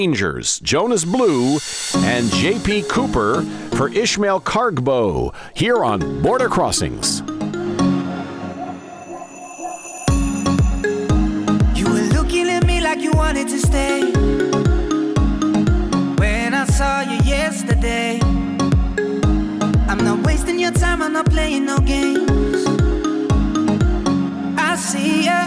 Rangers, Jonas Blue, and J.P. Cooper for Ishmael Kargbo here on Border Crossings. You were looking at me like you wanted to stay. When I saw you yesterday, I'm not wasting your time, I'm not playing no games. I see ya.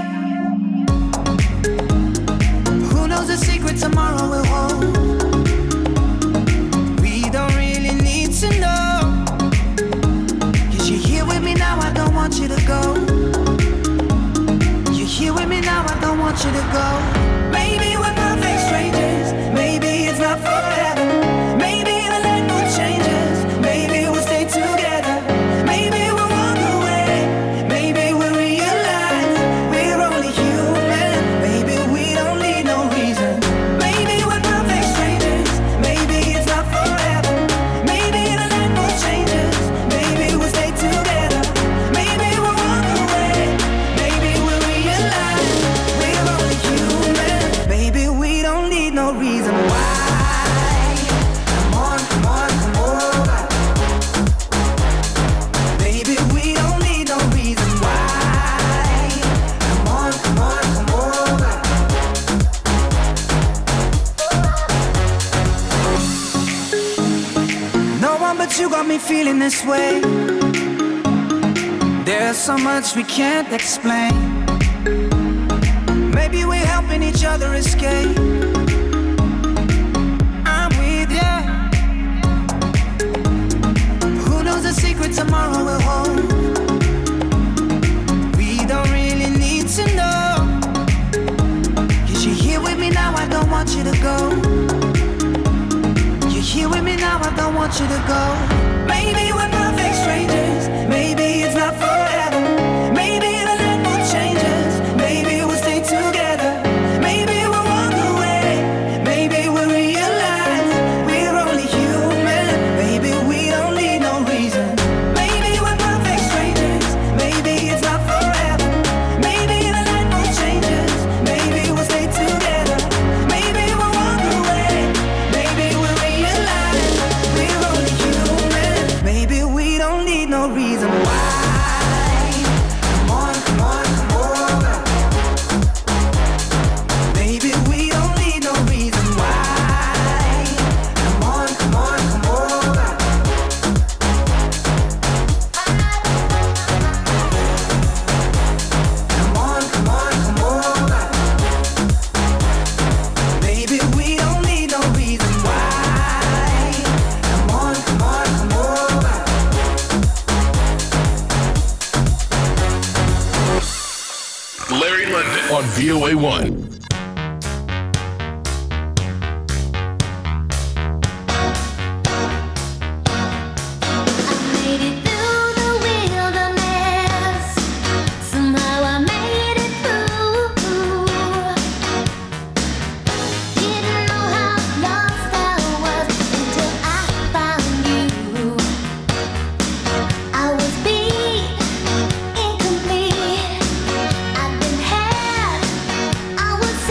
Who knows the secret tomorrow will hold? We don't really need to know. 'Cause you're here with me now, I don't want you to go. You're here with me now, I don't want you to go. Maybe we're perfect strangers, maybe it's not forever. Maybe the light mood changes, maybe we'll stay together. Maybe we'll walk away, maybe we'll realize we're only human. Maybe we don't need no reason. Maybe we're perfect strangers, maybe it's not forever. Maybe the light mood changes, maybe we'll stay together. Maybe we'll walk away, maybe we'll realize we're only human. Maybe we don't need no reason why. Come on, come on, come over. Baby, we don't need no reason why. Come on, come on, come over. No one but you got me feeling this way. There's so much we can't explain. Maybe we're helping each other escape. I'm with ya. Who knows the secret tomorrow will hold? We don't really need to know. 'Cause you're here with me now, I don't want you to go. You're here with me now, I don't want you to go. Maybe we're perfect strangers, maybe it's not forever. Maybe the light mood changes, maybe we'll stay together. Maybe we'll walk away, maybe we'll realize we're only human. Maybe we don't need no reason. Maybe we're perfect strangers, maybe it's not forever. Maybe the light mood changes, maybe we'll stay together. Maybe we'll walk away, maybe we'll realize we're only human. Maybe we don't need no reason why. Come on, come on, come over. Maybe we don't need no reason why. Come on, come on, come over. Come on, come on, come over. Maybe we don't need no reason why. Come on, come on, come over. Larry London on VOA1. Made it through the wilderness. Somehow I made it through. Didn't know how lost I was until I found you. I was beat, incomplete. I've been had. I was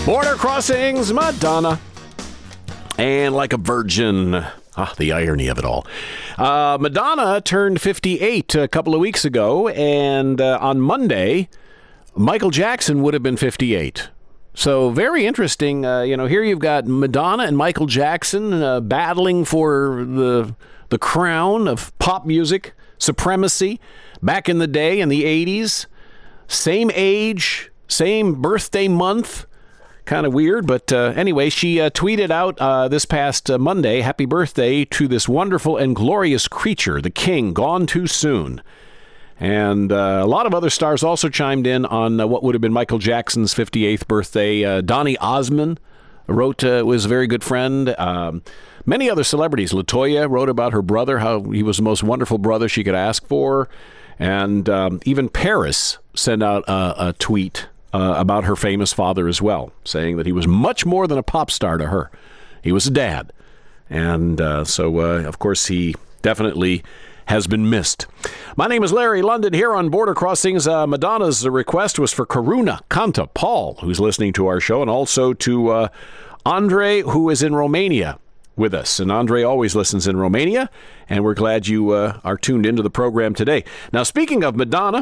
Border Crossings, Madonna. And Like a Virgin. The irony of it all. Madonna turned 58 a couple of weeks ago, and on Monday, Michael Jackson would have been 58. So very interesting. Here you've got Madonna and Michael Jackson battling for the crown of pop music supremacy back in the day in the 80s. Same age, same birthday month. Kind of weird, but anyway, she tweeted out this past Monday, happy birthday to this wonderful and glorious creature, the king, gone too soon. And a lot of other stars also chimed in on what would have been Michael Jackson's 58th birthday. Donny Osmond wrote, was a very good friend. Many other celebrities. LaToya wrote about her brother, how he was the most wonderful brother she could ask for. And even Paris sent out a tweet about her famous father as well, saying that he was much more than a pop star to her. He was a dad. And so, of course, he definitely has been missed. My name is Larry London here on Border Crossings. Madonna's request was for Karuna Kanta Paul, who's listening to our show, and also to Andre, who is in Romania with us. And Andre always listens in Romania, and we're glad you are tuned into the program today. Now, speaking of Madonna,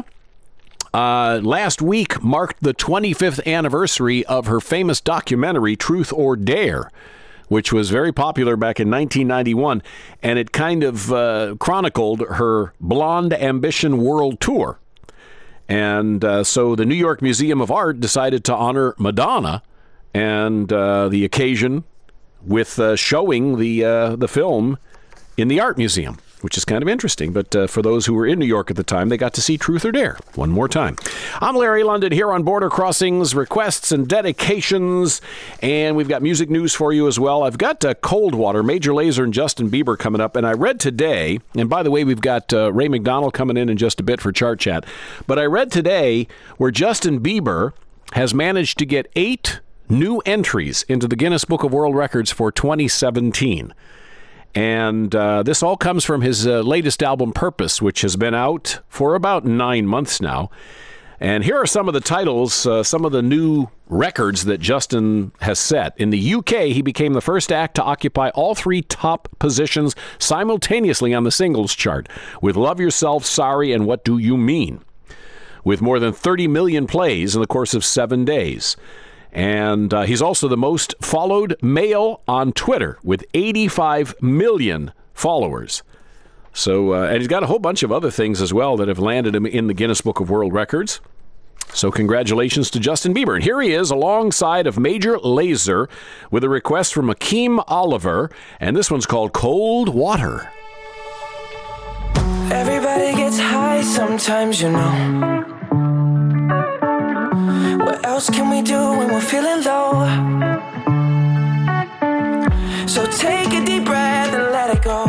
last week marked the 25th anniversary of her famous documentary, Truth or Dare, which was very popular back in 1991, and it kind of chronicled her Blonde Ambition World Tour. And so the New York Museum of Art decided to honor Madonna and the occasion with showing the film in the art museum, which is kind of interesting. But for those who were in New York at the time, they got to see Truth or Dare one more time. I'm Larry London here on Border Crossings, requests and dedications, and we've got music news for you as well. I've got Coldwater, Major Lazer and Justin Bieber coming up, and I read today, and by the way, we've got Ray McDonald coming in just a bit for Chart Chat, but I read today where Justin Bieber has managed to get 8 new entries into the Guinness Book of World Records for 2017. And this all comes from his latest album, Purpose, which has been out for about 9 months now. And here are some of the titles, some of the new records that Justin has set. In the UK, he became the first act to occupy all 3 top positions simultaneously on the singles chart, with Love Yourself, Sorry, and What Do You Mean, with more than 30 million plays in the course of 7 days. And he's also the most followed male on Twitter with 85 million followers. So, and he's got a whole bunch of other things as well that have landed him in the Guinness Book of World Records. So congratulations to Justin Bieber. And here he is alongside of Major Lazer with a request from Akeem Oliver. And this one's called Cold Water. Everybody gets high sometimes, you know. What else can we do when we're feeling low? So take a deep breath and let it go.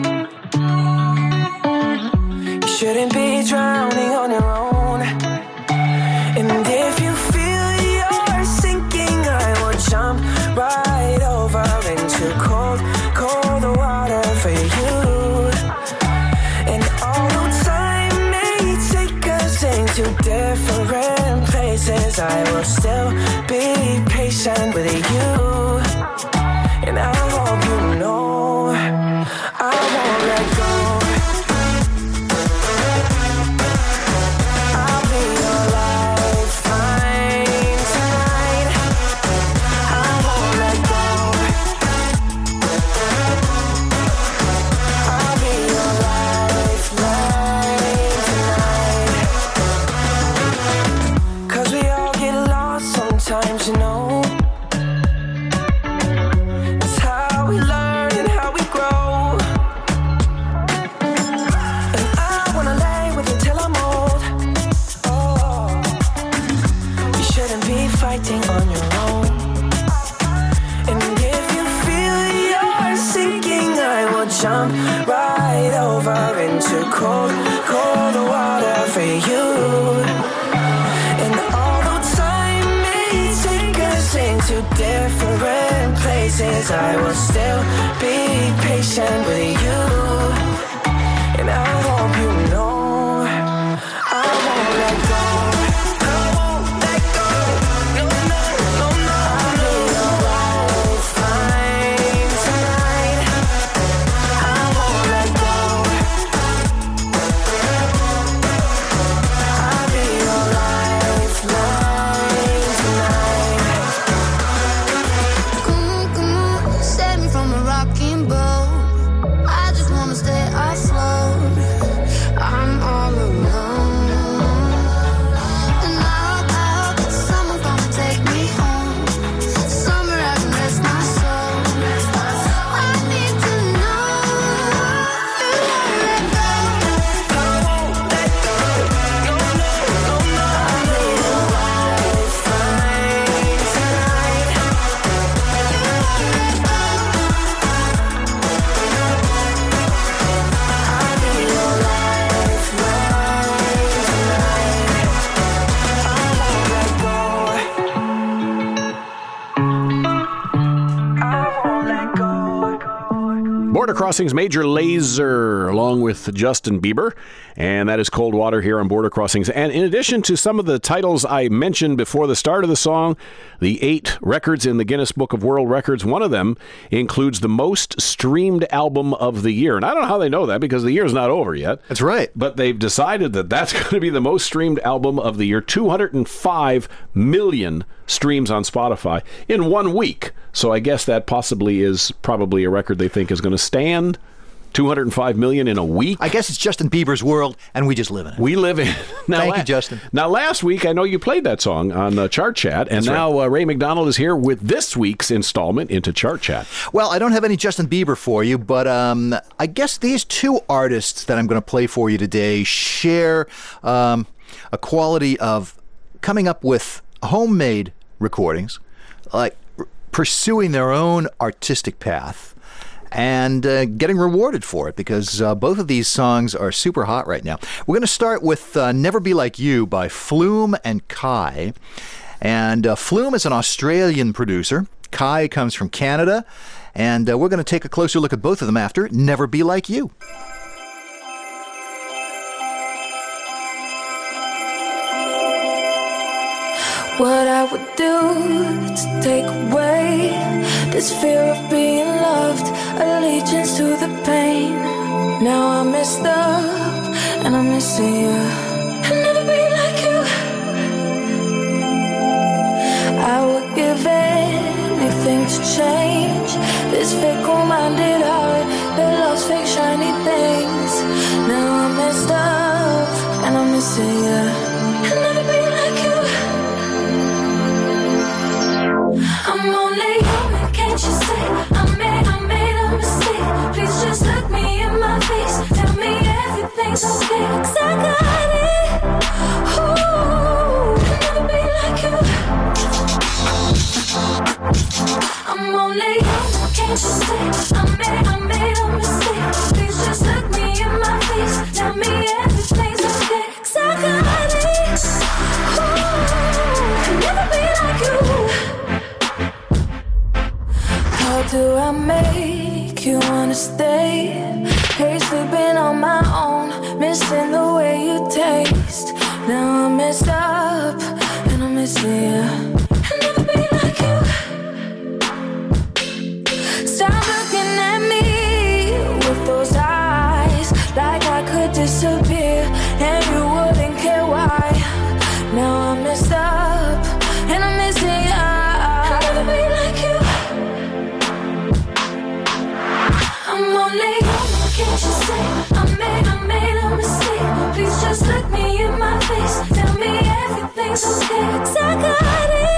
You shouldn't be drowning on your own. And if you feel you're sinking, I will jump right over into cold, cold water for you. And although time may take us into different places, I will still be patient with you. And I hope you know I won't let go. I'll be your lifeline tonight. I won't let go. I'll be your lifeline tonight. 'Cause we all get lost sometimes, you know. It's how we learn and how we grow. And I wanna lay with you till I'm old. Oh, you shouldn't be fighting on your own. And if you feel you're sinking, I will jump right over into cold, cold water for you. And although time may take us into different places, I will still be patient with you. And I hope you know I won't let go. I won't let go. No, no, no, no. Border Crossing's Major Lazer, along with Justin Bieber, and that is Cold Water here on Border Crossings. And in addition to some of the titles I mentioned before the start of the song, the 8 records in the Guinness Book of World Records, one of them includes the most streamed album of the year. And I don't know how they know that, because the year's not over yet. That's right. But they've decided that that's going to be the most streamed album of the year. 205 million streams on Spotify in 1 week. So I guess that possibly is probably a record they think is going to stand. 205 million in a week. I guess it's Justin Bieber's world, and we just live in it. We live in it. Now, Thank you, Justin. Now, last week, I know you played that song on Chart Chat, and now Ray McDonald is here with this week's installment into Chart Chat. Well, I don't have any Justin Bieber for you, but I guess these 2 artists that I'm going to play for you today share a quality of coming up with homemade recordings, like pursuing their own artistic path, and getting rewarded for it, because both of these songs are super hot right now. We're going to start with Never Be Like You by Flume and Kai. And Flume is an Australian producer. Kai comes from Canada. And we're going to take a closer look at both of them after Never Be Like You. What I would do to take away this fear of being loved, allegiance to the pain. Now I'm messed up and I'm missing you. I'll never be like you. I would give anything to change this fickle-minded heart that loves fake shiny things. Now I'm messed up and I'm missing you. I'll never be like you. I'm only human, can't you see? I made a mistake. Please just look me in my face. Tell me everything's okay, 'cause I got it. Ooh, I'll never be like you. I'm only human, can't you see? I made a mistake. Please just look me in my face. Tell me everything's okay, 'cause I got it. Ooh, I'll never be like you. How do I make you wanna stay? Hate sleeping on my own, missing the way you taste. Now I'm messed up and I'm missing you. I'll never be like you. Stop looking at me with those eyes, like I could disappear and you wouldn't care why. Now I'm messed up and I'm missing you. I'll never be like you. I'm only human, can't you see? I made a mistake. Please just look me in my face. Tell me everything's okay, 'cause I got it.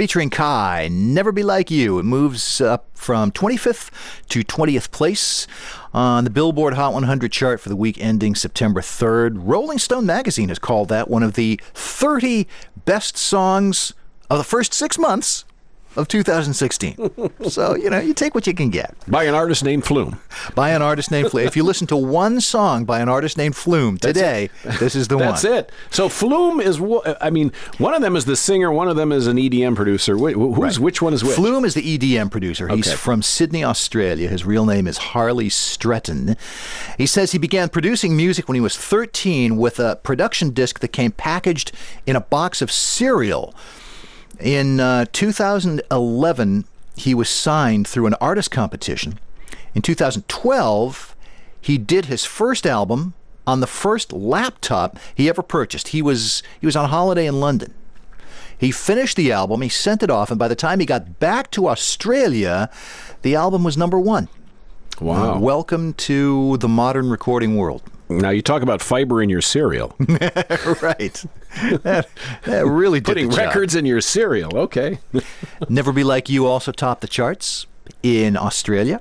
featuring Kai, Never Be Like You. It moves up from 25th to 20th place on the Billboard Hot 100 chart for the week ending September 3rd. Rolling Stone magazine has called that one of the 30 best songs of the first 6 months of 2016. So, you take what you can get. By an artist named Flume. By an artist named Flume. If you listen to one song by an artist named Flume today, this is the one. That's it. So Flume is, one of them is the singer, one of them is an EDM producer. Which one is which? Flume is the EDM producer. He's from Sydney, Australia. His real name is Harley Stretton. He says he began producing music when he was 13 with a production disc that came packaged in a box of cereal. In 2011, he was signed through an artist competition. In 2012, he did his first album on the first laptop he ever purchased. He was on holiday in London. He finished the album, he sent it off, and by the time he got back to Australia, the album was number 1. Wow. Welcome to the modern recording world. Now, you talk about fiber in your cereal. Right. That really did Putting the job. records in your cereal. Okay. Never Be Like You also topped the charts in Australia.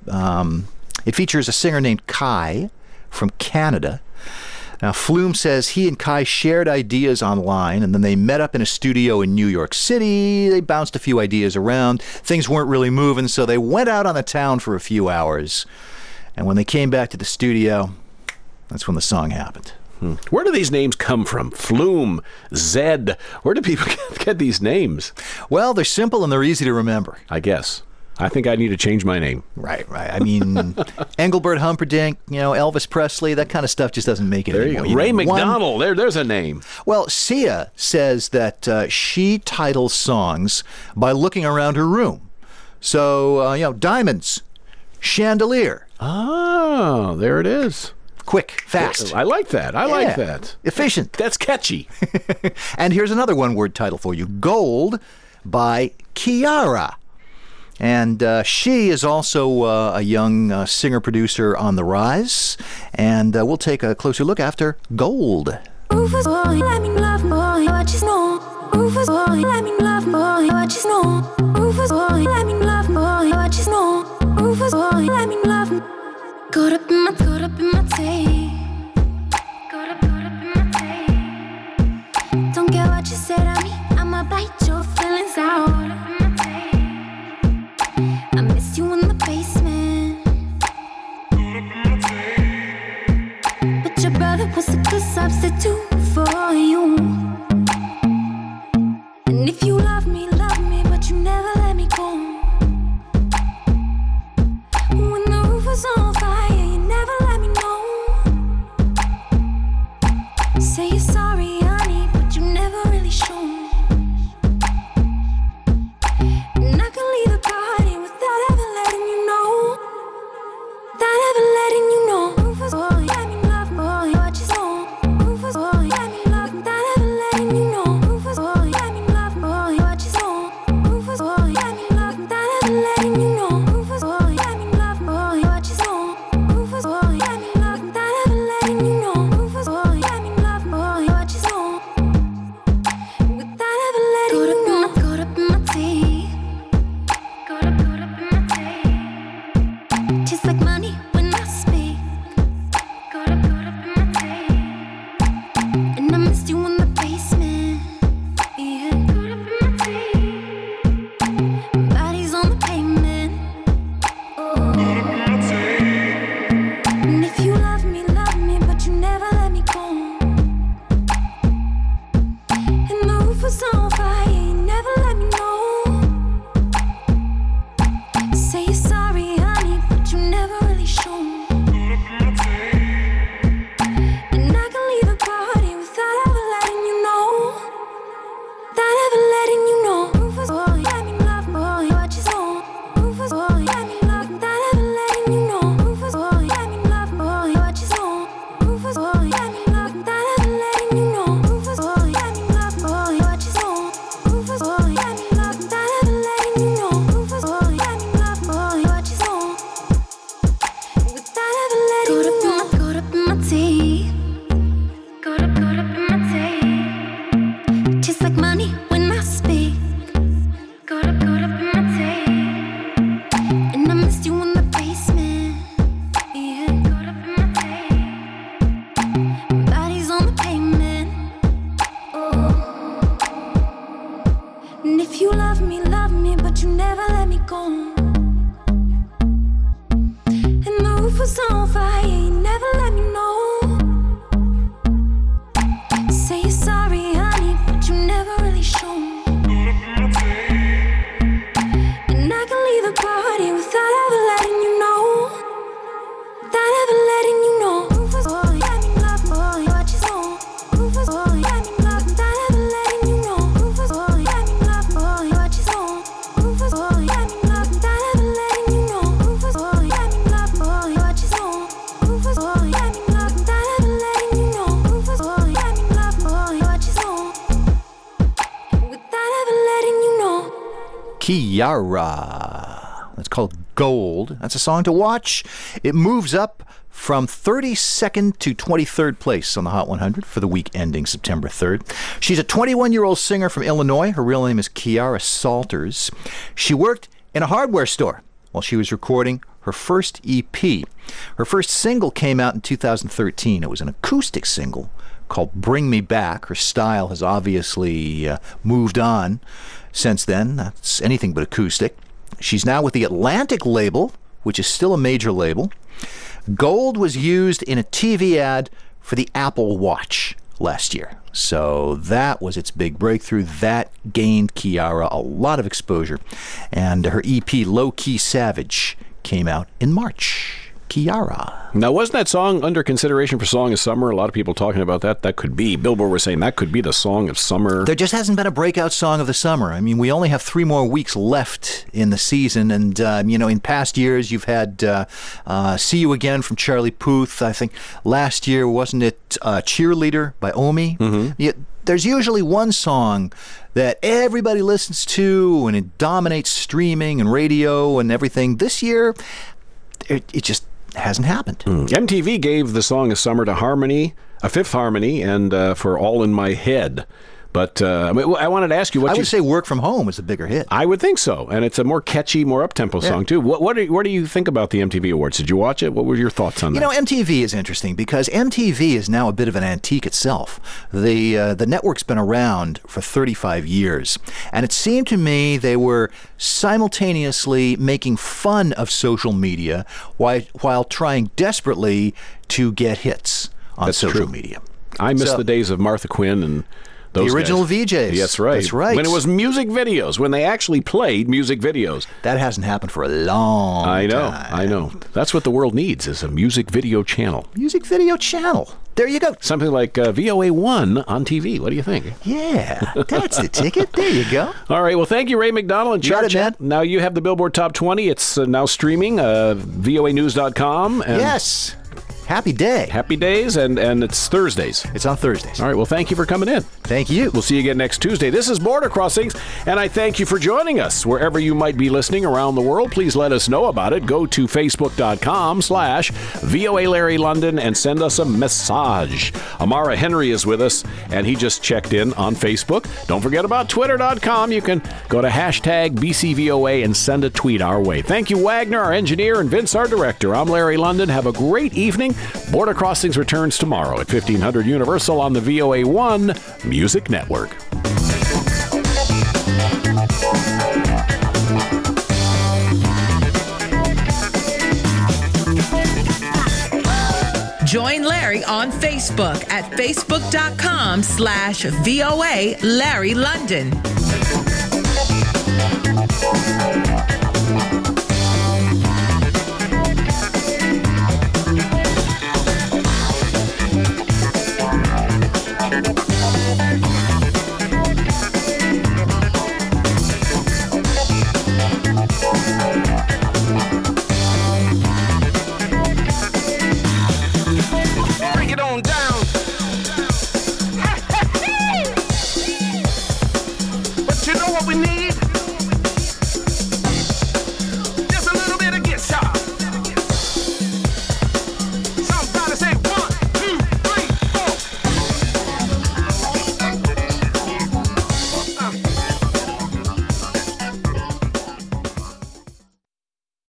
It features a singer named Kai from Canada. Now, Flume says he and Kai shared ideas online, and then they met up in a studio in New York City. They bounced a few ideas around. Things weren't really moving, so they went out on the town for a few hours. And when they came back to the studio, that's when the song happened. Where do these names come from? Flume, Zed. Where do people get these names? Well, they're simple and they're easy to remember. I guess. I think I need to change my name. Right. I mean, Engelbert Humperdinck, Elvis Presley, that kind of stuff just doesn't make it There anymore. you go. Ray McDonald. There's a name. Well, Sia says that she titles songs by looking around her room. So, diamonds, chandelier. Oh, there it is. Quick, fast. I like that. I like that. Efficient. That's catchy. And here's another one-word title for you. Gold by Kiara. And she is also a young singer-producer on the rise. And we'll take a closer look after Gold. Rufus boy, let me love boy, what you know. Rufus boy, let me love boy, what you know. Rufus boy, let me love boy, what you know. Rufus boy, let me love. Caught up in my tape. Caught up in my tape. Don't care what you said to me, I'ma bite your feelings out. I miss you in the basement. But your brother was a good substitute for you. And if you love me, but you never let me go. When the roof was on fire, you never let And I missed you in the basement. Yeah, caught up in my tape. Bodies on the pavement. Oh. And if you love me, but you never let me go. And the roof was on fire, you never let me know. Say you're sorry, honey, but you never really show. And I can leave the party without ever letting you know. Without ever letting you know. Rufus, boy, let me love, boy, what you know. Rufus, boy, let me love, without ever letting you know. Rufus, boy, let me love, boy, what you know. Rufus, boy, let me love, without ever letting you know. Rufus, boy, let me love, boy, what you know. Rufus, boy, let me love, without ever letting you know. Rufus, boy, let me love, boy, what you know. Without ever letting you know. Kiara. It's called Gold. That's a song to watch. It moves up from 32nd to 23rd place on the Hot 100 for the week ending September 3rd. She's a 21-year-old singer from Illinois. Her real name is Kiara Salters. She worked in a hardware store while she was recording her first EP. Her first single came out in 2013. It was an acoustic single called Bring Me Back. Her style has obviously moved on since then. That's anything but acoustic. She's now with the Atlantic label, which is still a major label. Gold was used in a TV ad for the Apple Watch last year. So that was its big breakthrough. That gained Kiara a lot of exposure. And her EP, Low Key Savage, came out in March. Kiara. Now, wasn't that song under consideration for Song of Summer? A lot of people talking about that. That could be. Billboard was saying that could be the Song of Summer. There just hasn't been a breakout song of the summer. I mean, we only have 3 more weeks left in the season. And, in past years, you've had See You Again from Charlie Puth. I think last year, wasn't it Cheerleader by Omi? Mm-hmm. There's usually one song that everybody listens to, and it dominates streaming and radio and everything. This year, it just hasn't happened. MTV gave the Song of Summer to Harmony, a Fifth Harmony, and for All in My Head. But I wanted to ask you what I would say Work From Home is a bigger hit. I would think so. And it's a more catchy, more up-tempo song, too. What do you think about the MTV Awards? Did you watch it? What were your thoughts on that? MTV is interesting because MTV is now a bit of an antique itself. The network's been around for 35 years. And it seemed to me they were simultaneously making fun of social media while trying desperately to get hits on social media. I miss the days of Martha Quinn and those the original guys. VJs. That's right. That's right. When it was music videos, when they actually played music videos. That hasn't happened for a long time. I know. That's what the world needs, is a music video channel. Music video channel. There you go. Something like VOA1 on TV. What do you think? Yeah, that's the ticket. There you go. All right. Well, thank you, Ray McDonald and Chart Chat. Now you have the Billboard Top 20. It's now streaming, voanews.com. Yes. Happy day. Happy days, and it's Thursdays. It's on Thursdays. All right, well, thank you for coming in. Thank you. We'll see you again next Tuesday. This is Border Crossings, and I thank you for joining us. Wherever you might be listening around the world, please let us know about it. Go to facebook.com/VOA Larry London and send us a message. Amara Henry is with us, and he just checked in on Facebook. Don't forget about twitter.com. You can go to #BCVOA and send a tweet our way. Thank you, Wagner, our engineer, and Vince, our director. I'm Larry London. Have a great evening. Border Crossings returns tomorrow at 1500 Universal on the VOA1 Music Network. Join Larry on Facebook at facebook.com/VOA Larry London.